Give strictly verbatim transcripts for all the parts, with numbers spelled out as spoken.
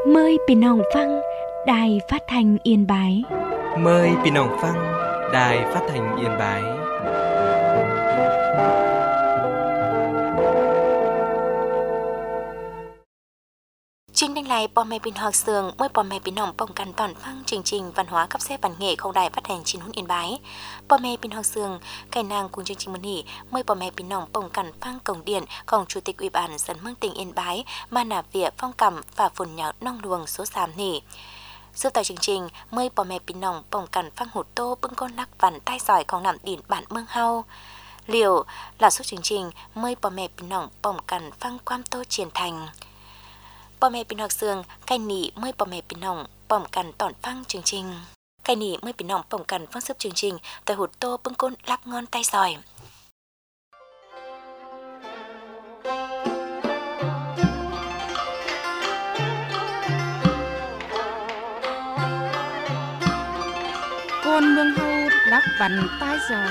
Mờiพี่น้องฟังđài phát thanh Yên Bái. Mời พี่น้องฟัง Đài Phát thanh Yên Bái. Trình đăng lại bò mẹ bình học sường, mỗi bò mẹ bình hồng bồngกันตอนฟังchương trình văn hóa cấp xe bản nghệ không đài phát hành chín Yên Bái. Bò mẹ bình học sường, cái nàng cùng chương trình môn hỉ, mỗi bò mẹ bình hồng bồngกันฟังcổng điện, cổng chủ tịch ủy ban dân mương tỉnh Yên Bái, mà nạp vỉa phong cẩm và phồn nhạo nong luồng số sám nỉ. Dự tại chương trình, mời bò mẹ bình hồng bồngกันฟังhụt tô bưng con lắc vằn tai giỏiของnằm điện bản mương hao. Liệu là suốt chương trình, mời bò mẹ bình hồng bồngกันฟังความtô triển thành. Bò mẹ bình học sường, cái nỉ mới bò mẹ bình hồng bỏng cần tỏn phăng chương trình. Cái nỉ mới bình hồng bỏng cần phăng sấp chương trình, tại hụt tô bưng côn lắc ngon tay giỏi. Côn mương hâu lắc vằn tai giỏi.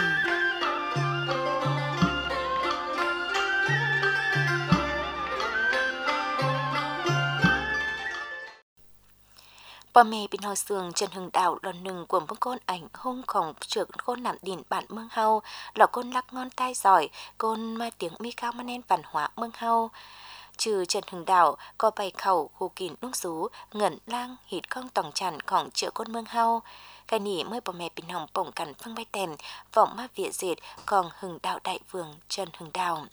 Bò mẹ bình hồi sường Trần Hưng Đạo lần nừng của bưng côn ảnh hung khổng trưởng côn nằm điện bản mương hau, là côn lắc ngon tai giỏi, côn ma tiếng mi cao mà nên văn hóa mương hau. Trừ Trần Hưng Đạo có bày khẩu hù kín nung rú, ngẩn lang hít không tổng chản khổng chữa côn mương hau. Cái nỉ mới bò mẹ bình hồng bổng cắn phăng bay tèm, vọng ma vịa dệt còn Hưng Đạo đại vương Trần Hưng Đạo.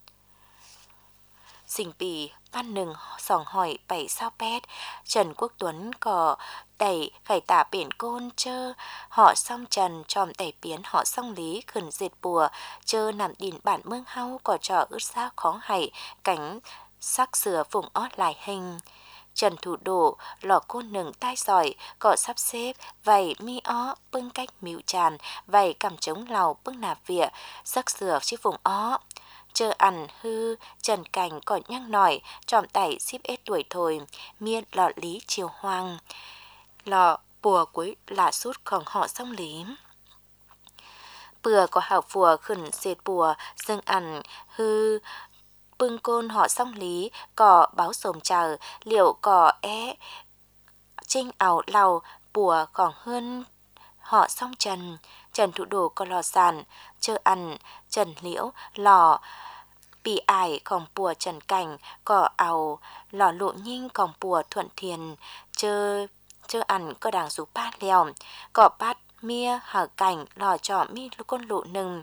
Sinh bì, ban nừng sòng hỏi bảy sao pét, Trần Quốc Tuấn có đẩy khải tả biển côn chơ, họ song trần tròm tẩy biến họ song lý khẩn diệt bùa, chơ nằm đìn bản mương hau có trò ướt xa khó hảy, cánh sắc sửa vùng ót lại hình. Trần Thủ Đổ, lò côn nừng tai giỏi, có sắp xếp, vầy mi ó, bưng cách mịu tràn, vầy cầm trống lào bưng nạp vỉa, sắc sửa chiếc vùng ó. Chờ ăn hư, Trần Cảnh còn nhăng nổi, tròm tẩy xíp ết tuổi thôi, miên lọ lý chiều hoang. Lọ bùa cuối là sútของhọ song lý. Bừa có hảo phùa khẩn dệt bùa, dâng ăn hư, bưng côn họ song lý, có báo sồm chờ, liệu có é, trinh ảo lầu, bùa còn hơn họ song trần. Trần Thủ Đồ có lò sàn, chơ ăn, Trần Liễu, lò, bị ải còn bùa Trần Cảnh, có ảo, lò lộ nhinh còn bùa Thuận Thiền, chơ, chơ ăn có đảng rú bát lèo, có bát mía hở cảnh, lò trọ mi con lộ nừng.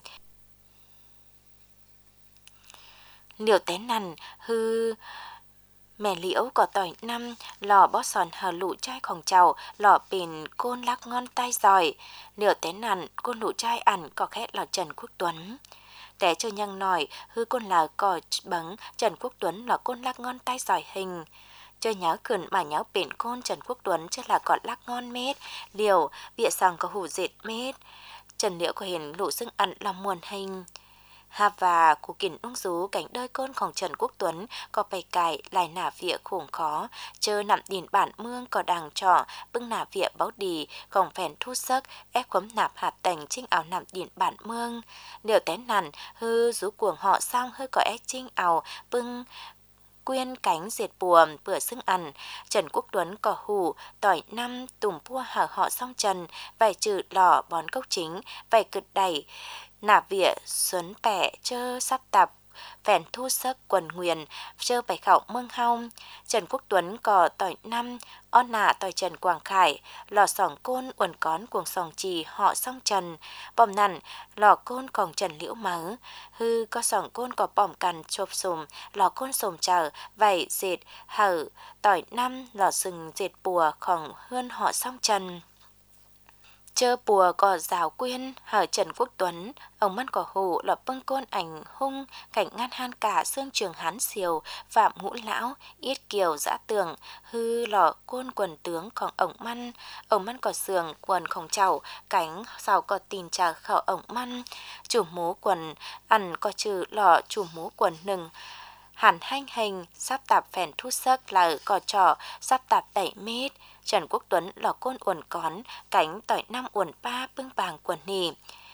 Liễu té nằn, hư... Mẹ Liễu có tỏi năm, lò bó sòn hờ lụ traiของเจ้า, lò bền côn lắc ngon tai giỏi. Liễu té nằn, côn lụ trai ăn có khét là Trần Quốc Tuấn. Té chơi nhăng nổi, hư côn là cò bấng, Trần Quốc Tuấn là côn lắc ngon tai giỏi hình. Chơi nháo khẩn mà nháo bền côn Trần Quốc Tuấn chứ là cọt lắc ngon mết. Liễu, bịa sòng có hủ dệt mết. Trần Liễu có hình lụ xưng ăn là muôn hình. Hà và cụ kín ung rú cảnh đơi cônของTrần Quốc Tuấn có bày cải lại nả vịa khủng khó, chơ nằm đìn bản mương có đàng trọ, bưng nả vịa báo đì, còn phèn thu sắc, ép quấm nạp hạt tành trinh ảo nằm đìn bản mương. Liệu té nằn, hư rú cuồng họ xong hơi có ép trinh ảo, bưng quyên cánh diệt bùa bữa xưng ăn. Trần Quốc Tuấn có hủ tỏi năm tùm pua hở họ song trần, vài trừ lò bón cốc chính, vài cực đẩy nạp vỉa xuấn bẻ chơ sắp tập phèn thu sắc quần nguyền chơ bày khảo mương hong. Trần Quốc Tuấn có tỏi năm on nả tỏi Trần Quảng Khải, lò sòng côn uẩn cón cuồng sòng trì họ song trần, bòm nằn lò côn còn Trần Liễu mớ, hư có sòng côn có bòm cằn chộp sùm, lò côn sùm chờ vảy dệt hở tỏi năm lò sừng dệt bùa còn hơn họ song trần. Chơ bùa có rào quyên, hở Trần Quốc Tuấn, ông mắt có hủ lọ bưng côn ảnh hung, cảnh ngăn han cả xương trường hán xiều, phạm ngũ lão, yết kiều dã tường, hư lọ côn quần tướng còn ổng măn, ông mắt có sườn quần khổng chảo, cánh rào có tin trà khảo ổng măn, chủ mố quần, ăn có trừ lọ chủ mố quần nừng. Hẳn hanh hình, sắp tạp phèn thu sắc là có trò, sắp tạp đẩy mết. Trần Quốc Tuấn lò côn uẩn cón, cánh tỏi năm uẩn ba bưng bàng quần nì.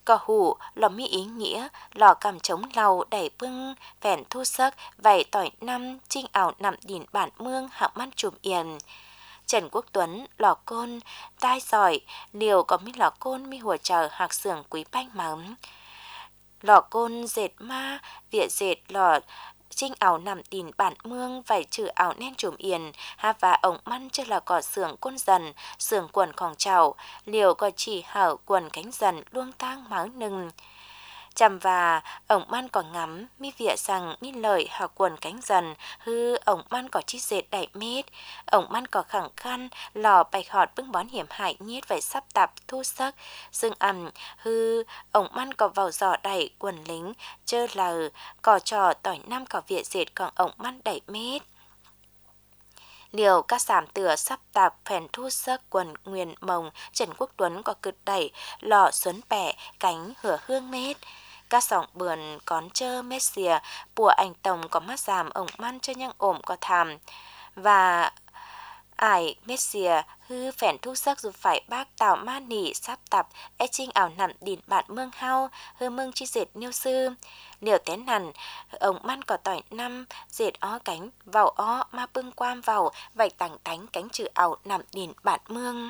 có hủ lò mi ý nghĩa lò cầm trống lầu đẩy bưng phèn thu sắc vảy tỏi năm trinh ảo nằm đỉn bản mương hạng mắt chùm yên. Trần Quốc Tuấn lò côn tai giỏi liều có mi lò côn mi hùa chờ hạc xưởng quý banh mắm lò côn dệt ma vỉa dệt lò trinh ảo nằm đỉn bản mương vảy trừ ảo nen chùm yên ha và ổng măn chưa là cỏ xưởng côn dần xưởng quầnของchảo liều có chỉ hở quần cánh dần luông tang máu nừng chằm và ổng man còn ngắm mi vỉa rằng mi lợi hào quần cánh dần hư ổng man có chi dệt đẩy mết ổng man có khẳng khăn lò bạch họt bưng bón hiểm hại nhiết vậy sắp tập thu sắc dương ẩm hư ổng man có vào giỏ đẩy quần lính chơ lờ cỏ trò tỏi năm có vỉa dệt còn ổng man đẩy mết liều các giảm tựa sắp tạp phèn thu sắc quần nguyên mồng Trần Quốc Tuấn có cực đẩy lò xuấn bẻ cánh hửa hương mết các sòng bườn cón chơ mết xìa bùa ảnh tổng có mắt giảm ổng man cho nhang ổm có thàm và ải mết xìa hư phèn thu sắc dù phải bác tạo ma nỉ sắp tập e trinh ảo nặn đỉn bạn mương hao hư mương chi dệt niêu sư liều tén nằn ổng man có tỏi năm dệt ó cánh vào ó ma bưng quam vào vạch tảng tánh cánh trừ ảo nằm đỉn bạn mương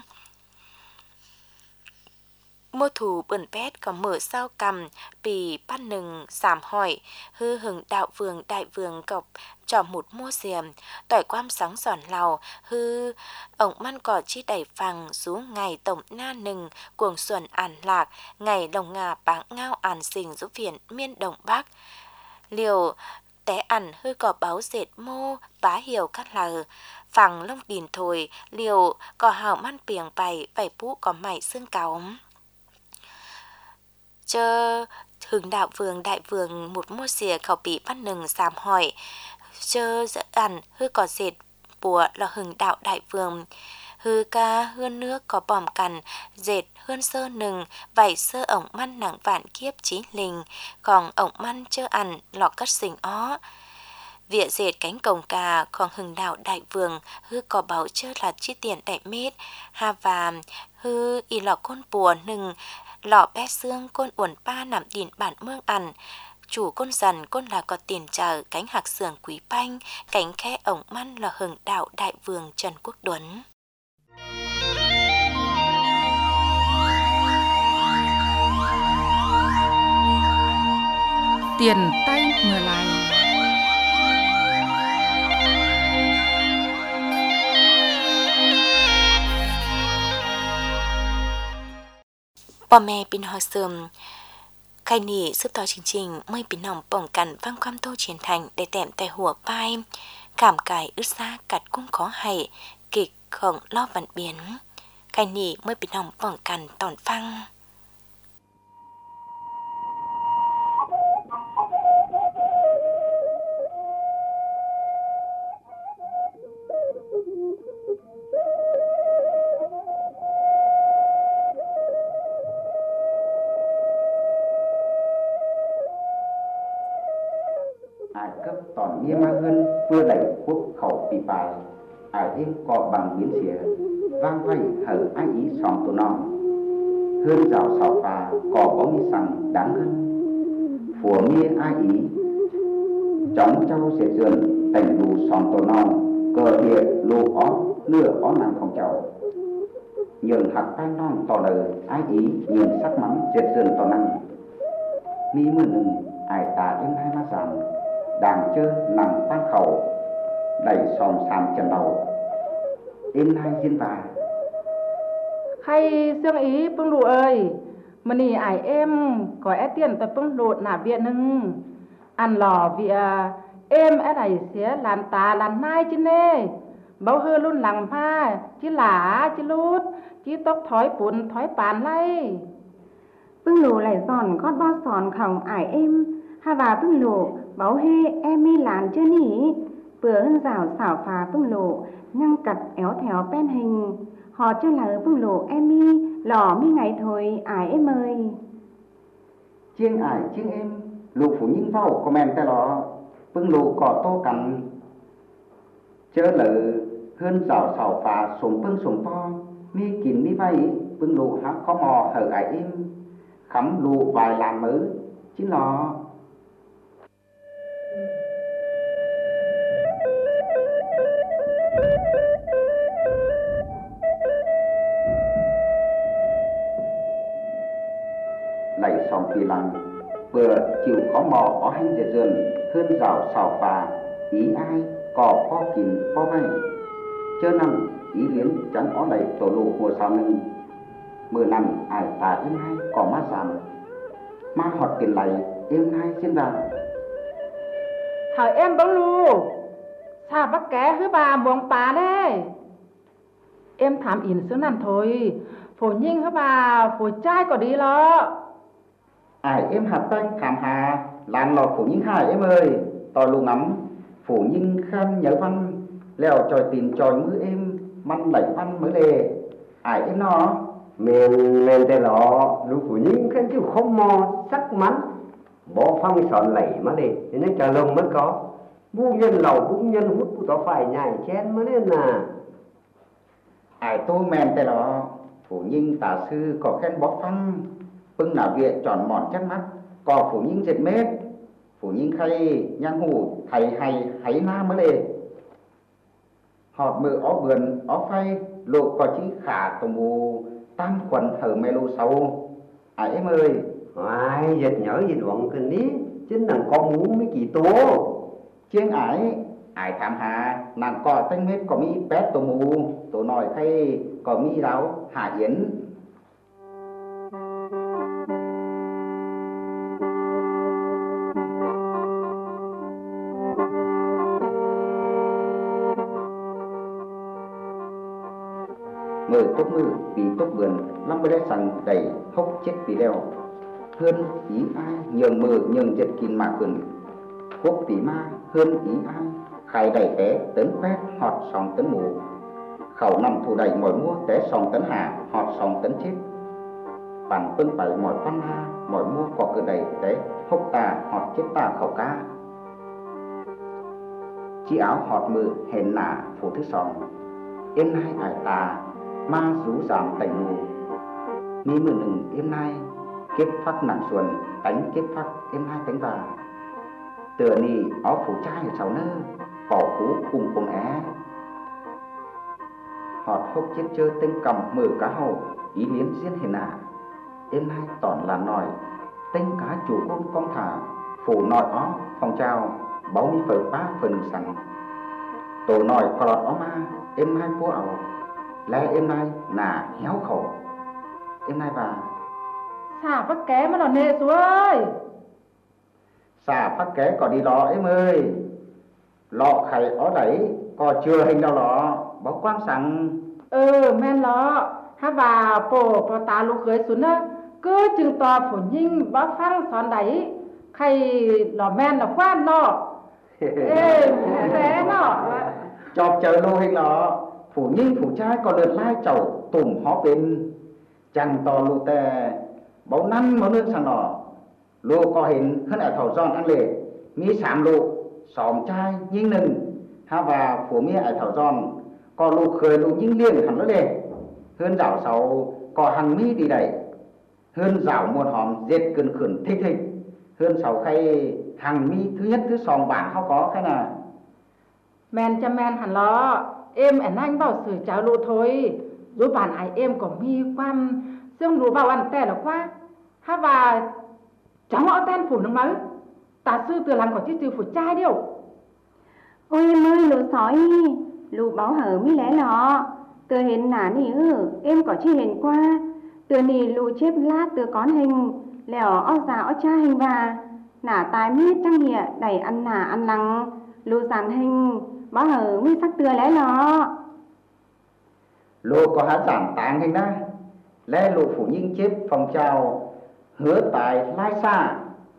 mô thủ bẩn pét có mở sao cầm bì bắt nừng giảm hỏi hư hừng đạo vườn đại vườn cọc trò một mua xiềm tỏi quam sáng giòn lào hư ổng man cỏ chi đẩy phẳng rú ngày tổng na nừng cuồng xuẩn ản lạc ngày đồng ngà báng ngao ản xình rú phiền miên đồng bắc liều té ẩn hư cỏ báo dệt mô bá hiểu cắt lờ phẳng lông đìn thồi liều cỏ hào man piềng bày vảy pú có mảy xương cáo chơ hừng đạo vườn đại vườn một mua xìa khẩu bị bắt nừng giảm hỏi chơ dẫn ẩn hư có dệt bùa là hừng đạo đại vườn hư ca hương nước có bòm cằn dệt hương sơ nừng vảy sơ ổng man nặng vạn kiếp chí lình còn ổng man chơ ẩn lọ cất xình ó vỉa dệt cánh cổng cà còn hừng đạo đại vườn hư có bảo chơ là chi tiền đại mết ha và hư y lọ côn bùa nừng lọ bé xương côn uẩn pa nằm đỉn bản mương ẩn chủ côn dần côn là có tiền chờ cánh hạc xưởng quý banh cánh khe ổng man là hừng đạo đại vườn Trần Quốc Tuấn. Tiền tay mưa lại Bò mẹ bình hòa sườm khai nỉ giúp tỏ chương trình mây bình nòng bổng cằn vang quam tô chiến thành để tẹm tay hùa pai cảm cải ướt xa cặt cũng có hay kịch khổng lo vận biến khai nỉ mây bình nòng bổng cằn tòn phăng. Ai cấp tòn mía ma hơn vừa đẩy quốc khẩu bị bài ai thêm có bằng biến xìa vang vay hở ai ý sòng tù non hơn rào sào phà có bóng như sằng đáng hơn phùa mía ai ý chóng trâu sẽ dườn thành đủ sòng tù non cờ địa lô ó lừa ó nặngของเจ้า nhường hạt tay non tỏ đời ai ý nhường sắc mắm dệt dườn tỏ năng mi mưa nừng ai ta em hai má rằng đàng chơ nằm phát khẩu đẩy sòng sàn chân đầu em hai diên bà hay dương ý bưng đủ ơi mà nì ải em có é tiền tập bưng đủ nả viện nâng ăn lò vì em é này xế làn tà làn nai chứ nê bao hư luôn lằng pha chứ lả chứ lút chứ tóc thói bùn thói bàn lây bưng lù lại giòn con bo sòn khổng ải em ha và bưng lù bảo hê em mi làn chưa nỉ bữa hân rào xảo phà bưng lù nhăng cặt éo thèo pen hình họ chưa là bưng lù em mi lò mi ngày thôi ải em ơi chiêng ải chiêng em lù phủ những vào comment tay lò bưng lù cỏ tô cằn chớ lự hơn rào xảo phà sùng bưng sùng to mi kín mi vay bưng lù hát khó mò hở ải em khắm lụ vài làm mới chính là lạy xong kỳ lăng vừa chịu khó mò có hành dệt dườn hơn rào xào phà ý ai cò kho kín kho bay chớ nằm ý liến chẳng ó lạy tổ lụ hồ sao nâng mưa nằm ai ta em hay có má giảm má họt tiền lạy em hay xin vào hỏi em bóng lù sao bác ké hứ bà buông bà đấy em thảm ỉn xứ nàn thôi phổ nhinh hứ bà phổ trai có đi lo ai em hạt tanh thảm hà làn lọt phủ nhinh hai em ơi tòi lù ngắm phủ nhinh khen nhớ văn leo tròi tìm tròi mưa em măn lẩy văn mới lề ai em nó men men tê lọ lũ phụ nhinh khen chứ không mò sắc mắn bỏ phăng sọn lẩy mà đi thì nó chờ lông mới có bu nhân lầu bu nhân hút bu tỏ phải nhảy chen mới nên à ai tô men tê lọ phủ nhinh tả sư có khen bỏ phăng bưng nào viện tròn mòn chắc mắt có phủ nhinh dệt mết phủ nhinh khay nhang hủ thầy hay hãy na mới lề họt mưa ó vườn ó phay lộ có chí khả tổng bù tam quần hở mê lô sâu ai em ơi ai dệt nhở gì đoạn kinh ní chính thằng con muốn mấy kỳ tố chiêng ải ai thảm hà nàng cọ tanh mết có mi pét tổ mù tổ nòi khay có mi ráo hạ yến mười tốt mưa vì tốt vườn lắm mới sẵn đầy hốc chết vì leo hơn ý ai nhường mờ nhường dệt kín mà quần quốc tỷ ma hơn ý ai khai đầy té tấn quét họt sòng tấn mù khẩu nằm thủ đầy mỏi mua té sòng tấn hà họt sòng tấn chết bản phân bảy mỏi văn ha mỏi mua có cửa đầy té hốc tà họt chết tà khẩu cá chi áo họt mờ hèn nả phủ thứ sòng em nay ải tà ma rú giảm tẩy mù mi mười nừng em nay kiếp phát nặng xuân đánh kiếp phát em nay đánh vào tựa nì ó phủ trai ở sáu nơ bỏ phú cùng cùng é họt hốc chết chơi tinh cầm mở cá hầu ý liến diễn hình à em nay tỏn là nòi tinh cá chủ côn con thả phủ nòi ó phòng trao báo mi phở ba phần sẵn tổ nòi có lọt ó ma em nay phố ảo lẽ em nay là héo khổ em nay bà xả bác ké mà nó nê xuống ơi xả phát ké có đi lọ em ơi lọ khay ó đẩy có chưa hình đâu lọ báo quang sẵn ừ men lọ ha bà phổ phổ ta lũ khơi xuống á cứ chừng to phổ nhinh bác phăng xón đáy khay lọ men là khoan nọ ê bé nọ chọc chờ lô hình lọ phủ nhinh phủ trai có lượt lai chậu tùm hó bên chẳng to lô tè báu năm máu nước sẵn nọ lô có hình hơn ở thảo giòn ăn lệ mi sám lô xóm trai nhinh nừng ha và phủ mi ở thảo giòn có lô khơi lô nhinh liền hẳn nó lệ hơn dạo sau có hàng mi đi đẩy hơn dạo một hòm dệt cơn khẩn thích thích hơn sau khay hàng mi thứ nhất thứ sòng bản không có cái nào men cho men hẳn lo em ẩn anh bảo sửa cháo lụ thôi rồi bạn ai em có mi quan xương lụ vào ăn tè là quá ha và cháu họ tên phủ nước mới ta sư từ làm có chứ từ phủ trai điệu ôi em ơi lũ sói lũ báo hở mi lẽ lọ từ hiện nả nỉ ư em có chi hiện qua từ nỉ lũ chép lát từ con hình lẻo ó già ó cha hình và nả tài miết trăng hiện đẩy ăn nả ăn lăng lũ sàn hình báo hở mi sắc tưa lẽ lọ lô có hát giảm tàng hình đó lẽ lô phủ nhinh chép phòng trào hứa tài lai xa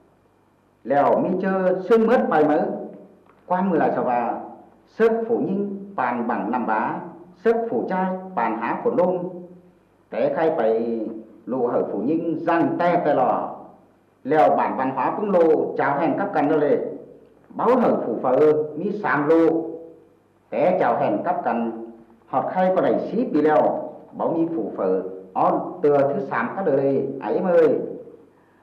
lèo mi chơ xương mướt bài mớ quan mười lại sao vào sức phủ nhinh bàn bằng nằm bá sức phủ trai bàn há của nôm té khai phải lô hở phủ nhinh răng te te lò lèo bản văn hóa cũng lô chào hèn cấp cần đâu lệ báo hở phủ phở mi sàm lô té chào hèn cấp cần họt khay có đẩy xí bị leo báo mi phủ phở on từa thứ sàm các đời ấy em ơi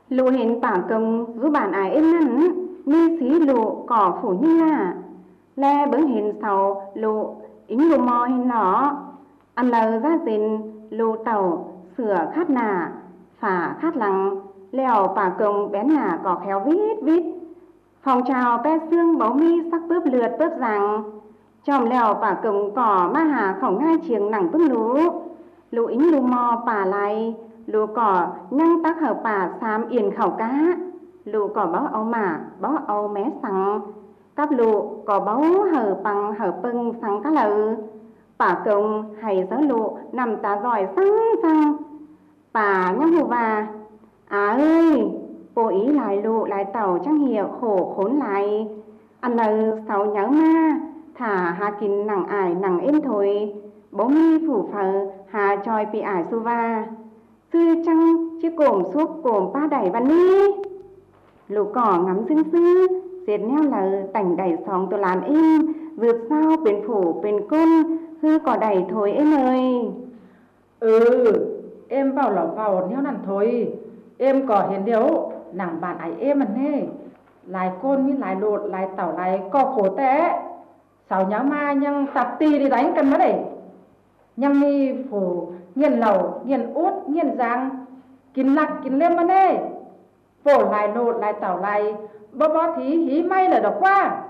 lù hiện tả công rú bản ải em nắn mi xí lù cỏ phủ như là le bướng hiện sầu lù ính lù mò hình lỏ ăn lờ ra dìn lù tàu sửa khát nà phả khát lằng lèo bà công bén nà cỏ khéo vít vít phòng trào pe xương báu mi sắc bướp lượt bướp rằng chòm lèo bà công cỏ ma hà khổng ngay chiềng nặng bưng lú lù ính lù mò bà lại lù cỏ nhăng tác hở bà xám yên khẩu cá lù cỏ báo âu mà báo âu mé sẵn cắp lù cỏ báo hở bằng hở bưng sẵn cá lợ bà công hay gió lù nằm tá giỏi sang sang bà nhăng hù bà à ơi cô ý lại lù lại tàu trăng hiệu khổ khốn lại ăn lờ sáu nhớ ma thả hà kín nặng ải nặng êm thôi bố mi phủ phở hà tròi bị ải su va sư trăng chiếc cồm suốt cồm ba đẩy văn đi lũ cỏ ngắm xương sư diệt neo lờ tảnh đẩy sóng tôi làn êm vượt sao bên phủ bên côn hư cỏ đẩy thôi em ơi. Ừ em vào lỏng vào neo nằn thôi em có hiện điếu nàng bạn ấy em anh nè lại côn với lại lột lại tảo lại co khổ té sáu nhá ma nhưng tạp tì đi đánh cần mất đấy nhưng đi phủ nghiền lẩu nghiền út nghiền giang kín lạc kín lem anh nè phổ lại lột lại tảo lại bó bó thí hí may là đọc qua.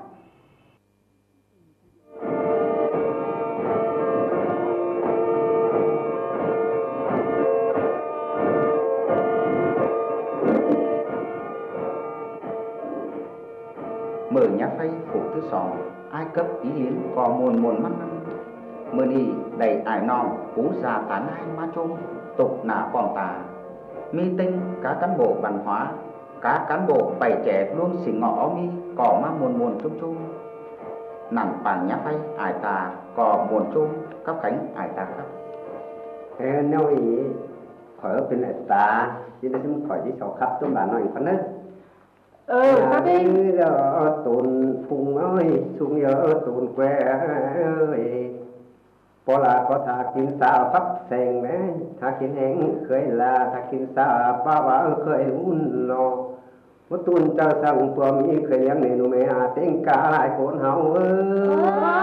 Mở nhá phay phủ thứ sò ai cấp ý liến có muôn muôn mắt năm mưa đi đầy ải non cú già tán hai ma trông tục nả còn tà mi tinh các cán bộ văn hóa các cán bộ bảy trẻ luôn xỉ ngọ mi có ma muôn muôn chung chung nằm bàn nhá phay ải tà có muôn chung các cánh ải tà khắp thế nếu ý khỏi bên ải tà chứ nó không khỏi đi sổ khắp trong bản nói con đấy. Ừ, các đi. Giờ tồn phùng ơi, xuống giờ tồn quê ơi. Bỏ là có thà kín xa pháp sành mẹ, thà kín hẹn khơi là thà kín xa ba ba khơi un lò. Một tuần trao sang tua mi khơi nhắn nên mẹ à tiếng ca lại cồn hậu ơi.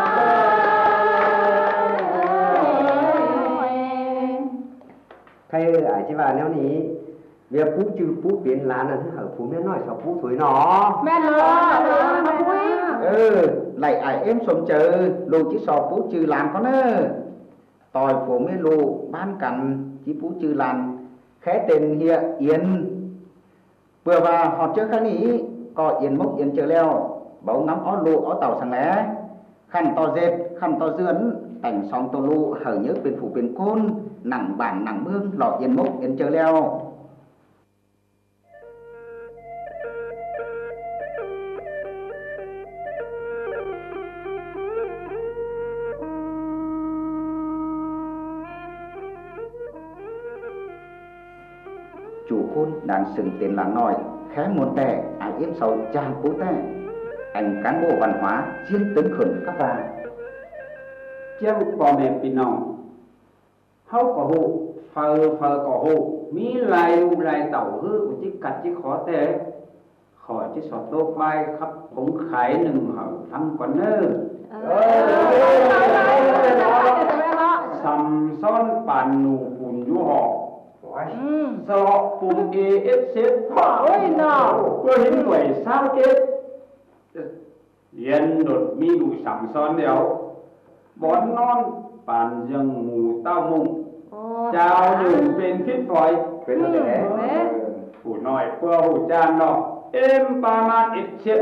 Thầy ai chứ bà nếu ní việc phú trừ phú biến là nó ở phú mới nói sao phú thổi nó mẹ nó nó phú ừ lại ai em sống chờ lù chỉ sò phú trừ làm có nè tòi phú mới lù ban cạnh chỉ phú trừ làm khé tên hiện yên vừa và họ chưa khá ní có yên mốc yên chờ leo bấu ngắm ó lù ó tàu sang lé khăn to dệt khăn to dướn cảnh song tô lù hở nhớ bên phủ bên côn nặng bản nặng mương lọ yên mốc yên chờ leo. Chủ khôn đang sừng tiền làng nòi khé một tè ai yếm sầu trang phú tè anh cán bộ văn hóa riêng tướng khẩn các bà cháu bò mẹ bị nòng hâu có hộ phờ phờ có hộ mi lại lù lại tàu hư của chiếc cạch chiếc khó tè khỏi chiếc sọt tô vai khắp cũng khải nừng hở thăm con nơ sầm son bàn nụ phùn du họ sợ phùn ê ếp xếp ôi nào có hình người sao chết yên đột mi đủ sầm son đéo bón non bàn rừng mù tao mùng chào đường bên khít phòi phủ nói qua hồ chan nó êm ba mát ít xếp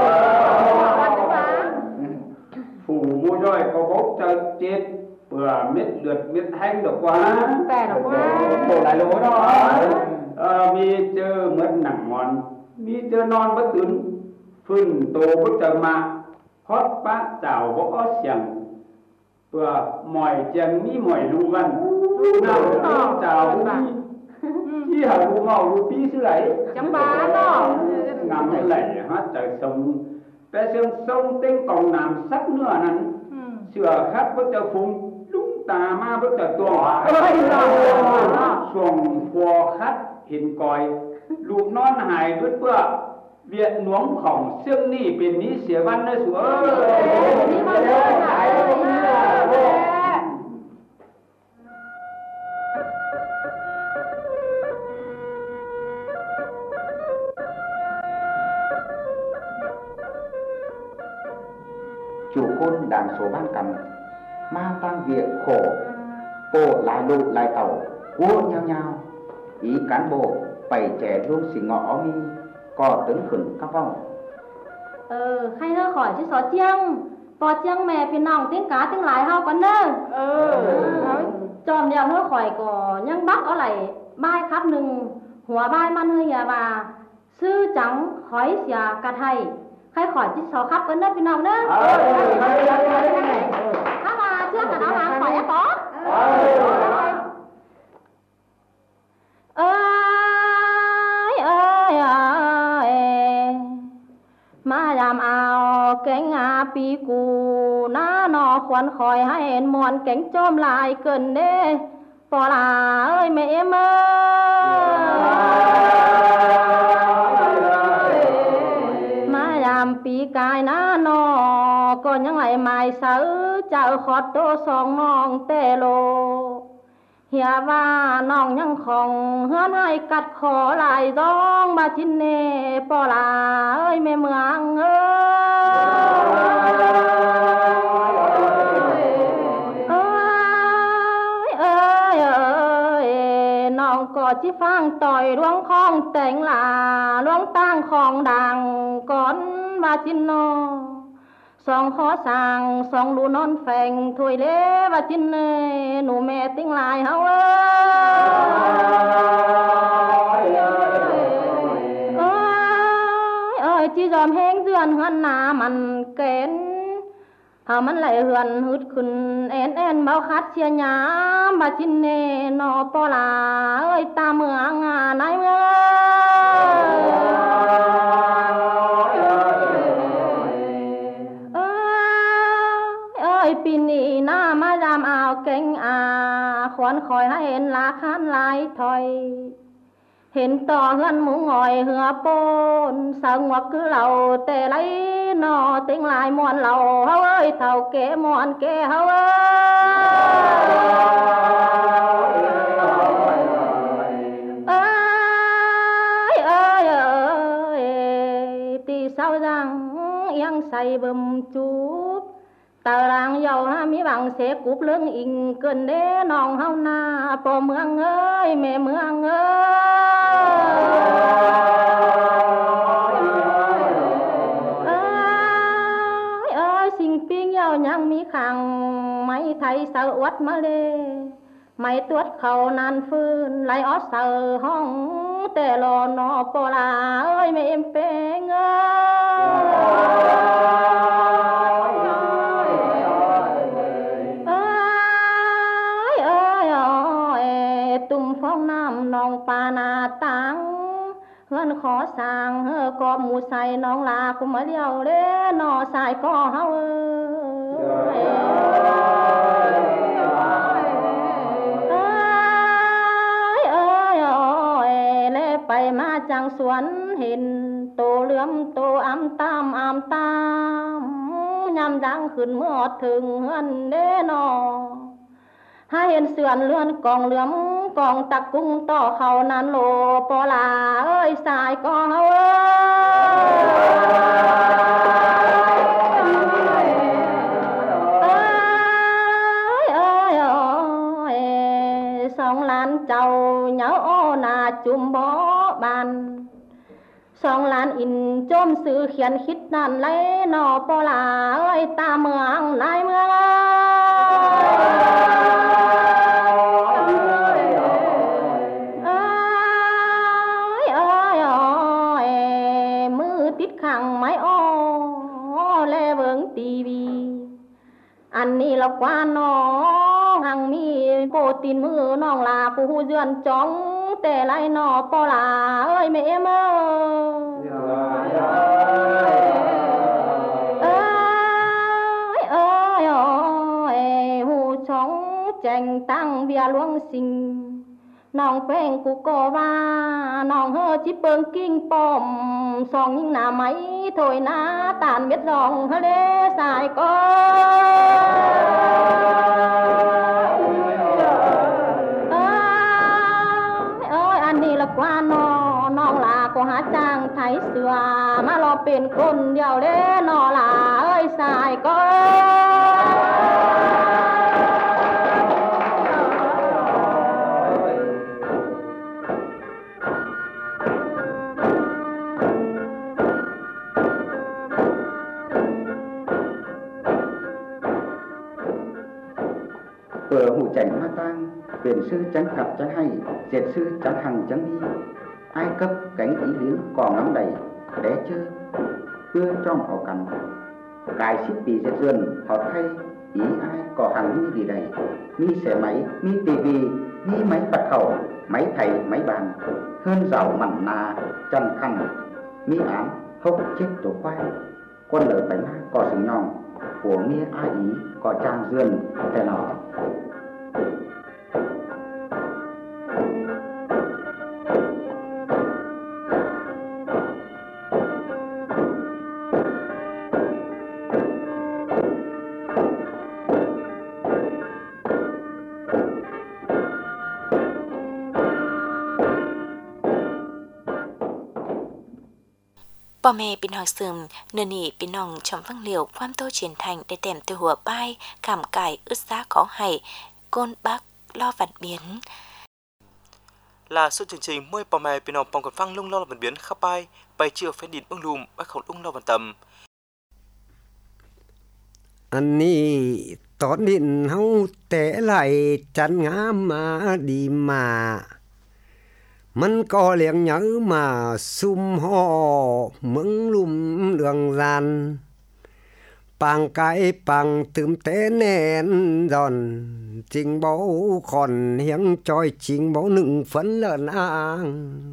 phủ mua rồi có bốc cho chết vừa miết lượt miết hành được quá tè được quá bộ lại lỗ đó ờ mi chơi mất nặng ngon mi chơi non bất tướng phun tô bất chờ mà hót bát chảo bó xiềng vừa mỏi chèn mi mỏi lù gần nào nó chảo mi chi hả lù màu lù tí xứ ấy chẳng bá nó ngắm lẩy hát trời sông bé sông sông tên còn làm sắc nữa nắn sửa khác bất chờ phun tà ma bất chợt tòa xuồng phò khát hình còi ลูกนอนหายเพื่อเพื่อเวียดหนวงของเสื่องนี่เป็นนี้เสียวันนะสัวนี่มาเลยหาย chủ khôn đàn số ban cầm ma tăng việc khổ bộ lại lụ lại tàu cua nhau nhau ý cán bộ bảy trẻ luôn xì ngọ mi có tướng khẩn các vòng เออใครเนอขอชื่อสอเจียงปอเจียงแม่พี่น้องติ้งกาติ้งหลายเฮากันเด้อเออจอมเดียวเฮาข่อยก็ยังบักเอาไหลบ้ายครับหนึ่งหัวบ้ายมันเฮียว่าซื้อจังหอยเสียกะไทยใครขอชื่อสอครับกันเด้อพี่น้องเด้อถ้ามาเชื่อกันเอาหางข่อยอ่ะปอเอ้ยเอ้ยเอ้ยมายามเอาแกงอาปีกูน้าหนอควันคอยให้เห็นมวนแกงจอมลายเกินเด้ปอลาเอ้ยแม่เอ็มเอ้ยมายามปีกายน้าหนอก็ยังไหลไม้เสือเจ้าขอดโตสองน้องเตโลเฮียว่าน้องยังของเฮือนให้กัดขอลายร้องบาจินเน่ปอลาเอ้ยแม่เมืองเอ้ยเอ้ยเอ้ยน้องก็จิฟังต่อยร่วงคองแต่งลาร่วงตั้งของดังก่อนบาจินโนสองขอสั่งสองดูนอนแฝงถวยเล่ว่าจินเน่หนูแม่ติ้งลายเฮาเอ้ยเอ้ยเอ้ยจีจอมแห้งเดือนหันหน้ามันเกณฑ์เฮามันไหลเหือนฮึดขึ้นแอนแอนเบาคัดเสียหยามว่าจินเน่นอปอลาเอ้ยตาเมืองงานายเมืองปีนี้หน้ามายามเอาเก่งอาขวนคอยให้เห็นลาคันลายถอยเห็นต่อเฮือนหมูงอยเหือปนสังวักคือเราแต่ไรนอเต็งลายมวนเราเฮาเอ้ยเท่าแก่มวนแก่เฮาเอ้ยเอ้ยเอ้ยตีเศร้าจังยังใส่บึมจูบตารางเยาหามีบังเสกุบเรื่องอิงเกินเด้น้องเฮานาปอเมืองเอ้ยแม่เมืองเอ้ยเอ้ยเอ้ยสิ่งปิ้งเยายังมีขังไม่ไทยเสวัดมาเลยไม่ตรวจเขานานฟื้นไหลออเสห้องแต่รอนอปอลาเอ้ยแม่เอ็มเป้งเอ้น้องปานาตังเฮือนขอสั่งเฮอกอบหมูใส่น้องลาคุมาเดียวเด้นอสายก็เฮาเอ้ยเอ้ยเอ้ยเอ้ยเล่ไปมาจังสวนเห็นโตเหลื่อมโตอำตามอำตามยำดังขึ้นเมื่อถึงเฮือนเด้นอให้เห็นเสื่อนเลื่อนกองเหลื่อมกองตักกุ้งต่อเขานันโลปอลาเอ้ยสายก็เฮาเอ้ยเอ้ยเอ้ยสองล้านเจ้าเหนียวโอนาจุ่มบ่บานสองล้านอินโจมซื้อเขียนคิดนั่นไรนอปอลาเอ้ยตาเมืองนายเมืองขังไม้อ้อแลเบิงทีวีอันนี้ละกว่าน้องหังมีโปรตีนมือน้องลาผู้เยือนจ้องแต่ไรนอปอลาเอ้ยแม่เอ็มเอ้ยเอ้ยเอ้ยหูช่องแจงตั้งเบียหลวงสิงน้องแป้งกูก็ว่าน้องเฮอจิเปิงกิ้งปอมสองยิ่งหน้าไหมถอยหน้าตานเม็ดรองเฮเลสายก็เอ้ยเอ้ยอันนี้ละกว่าน้องน้องลาก็หาจ้างไถเสือมารอเป็นคนเดียวเด้นอลาเอ้ยสายก็เปิดหูแจงมาตั้งเป็นsư trắng khập trắng hay dệt sư trắng hằng trắng đi ai cấp cánh ý liếng còn ngắm đầy để chơi ưa trong hậu cằn cài xích bì dệt dườn thọt hay ý ai có hàng mi đi đầy mi xe máy mi tivi mi máy phật khẩu máy thầy máy bàn hơn giàu mặn nà chân khăn mi án hốc chết tổ khoai quân lời bánh má có sừng nhòng của mi ai ý có trang dườn thế nó ป่อแม่เป็นหอยซึมเนื้อนี่เป็นน้องชมฟังเหลียวความโตเฉียนthànhได้เต็มตัวหัวป้ายขำไก่อึดซาขอให้ก้นบักlo vặt biến là số chương trình môiป่อแม่เป็นน้องปองกดฟังลุ่งlo vặt biến khắp bayไปเชื่อแฟนดินบ้างลุมบเขาลุ่งlo vặt tầm อันนี้ตอนดินเฮาแต่ไหลจันงามมาดีมามันก็เลี้ยงเหยอมาซุ่มห่อเมืองลุ่มเรืองรันปางไก่ปังตืมเตแน่นดอนจริงเบาขอนเฮียงจอยจริงเบาหนึ่งฝันเลินอ่าง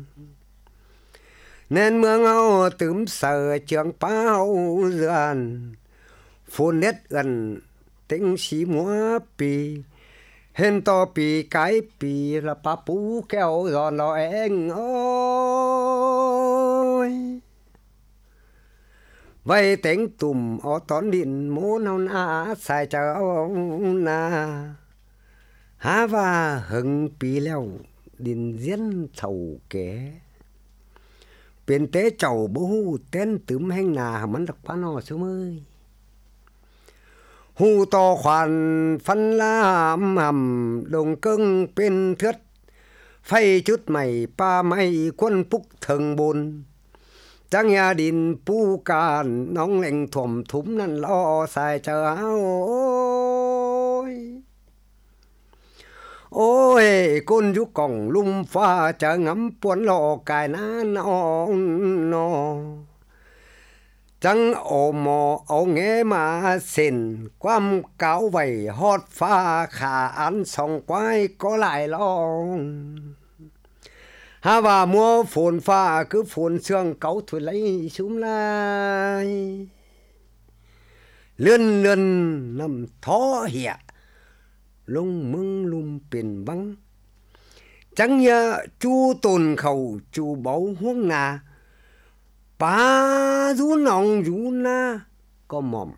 แน่นเมืองเอาตืมเสือเจียงเป้าเรือนฝนเล็ดเอินติงสีมัวปีเห็นต่อปีไก่ปีละปะปูแก้วรอนรอเองโอ้ยไว้เต็งตุ่มเอาตอนดินโมนเอาหน้าใส่เจ้าหน้าหาว่าหึงปีแล้วดินเย็นเท่าแก่เป็นเตเจ้าบ่ฮู้เต้นตึมแห่งหน้ามันดักปานอซุมื้อหูต่อขวัญฟันลามหำดงกึ่งเป็นเทือดไฟจุดใหม่ป้าไม่ควนปุกถึงบนจังยาดินปูการน้องแหล่งถ่วมถุมนั่นล้อสายเจ้าโอ้ยโอ้ยก้นยุกก่องลุ่มฟ้าจะงำปวนหลอกกายน้านองนอจังโอมอเอาแงมาเส้นความเก่าไว้ฮอดฟ้าขาอันส่องควายก็หลายลองหาว่ามัวฝนฟ้าคือฝนเสื่องเก่าถุยไหลชุ่มลายเลื่อนเลื่อนน้ำท้อเหี่ยลงมึงลุมเป็นบังจังยาจูตนเขาจูเบาห่วงนาป้าดูน้องอยู่นะก็หม่อม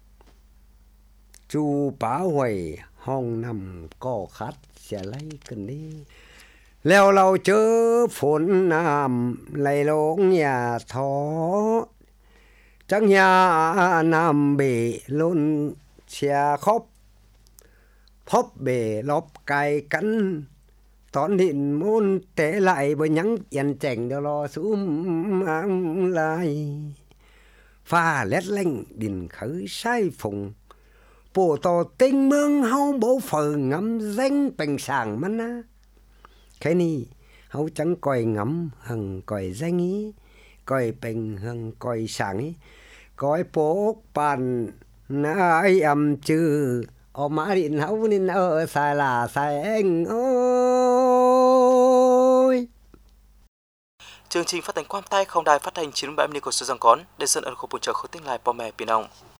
จูป้าไว้ห้องนำก็คัดเสียไหลกันนี้แล้วเราเจอฝนน้ำไหลลงอย่าท้อจังยาน้ำเบล้นเสียคบพบเบลบไก่กันตอนดินมุนเตะไหลบ่ยังยันแจ่งเดี๋ยวรอซุ่มลายฟ้าเล็ดเล่งดินkhử sai phùng bộ tò tinh mương hâu bố phờ ngắm danh bình sàngมันนะcái này hâu chẳng coi ngắm hằng coi danh ý coi bình hằng coi sàng ý coi bố bàn nãy âm chư ở mã điện hâu nên ở xài là xài anh ôi. Chương trình phát thanh Quam Tai không đài phát thanh chín mươi bảy của Sư Giang Cón để dân ở khu bồn chợ khối tinh lạiป่อแม่พี่น้อง